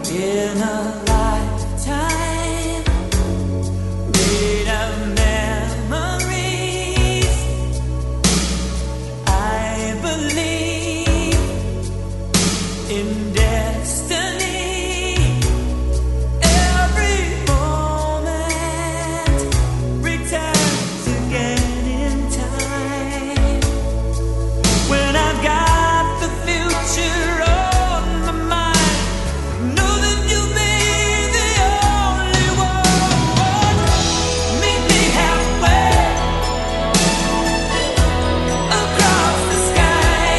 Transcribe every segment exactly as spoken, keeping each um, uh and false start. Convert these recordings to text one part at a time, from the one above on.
in a lifetime made of memories. I believe in destiny. Every moment returns again in time. When I've got the future on my mind, know that you'll be the only one. Meet me halfway across the sky,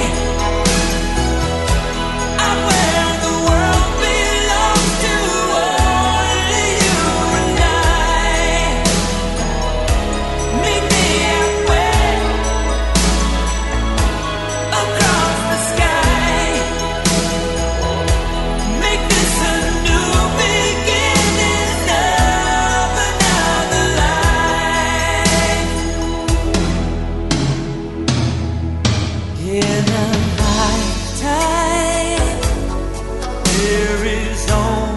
out where the world belongs to only you and I. Meet me halfway across the sky. Make this a new beginning of another life. In a lifetime, there is only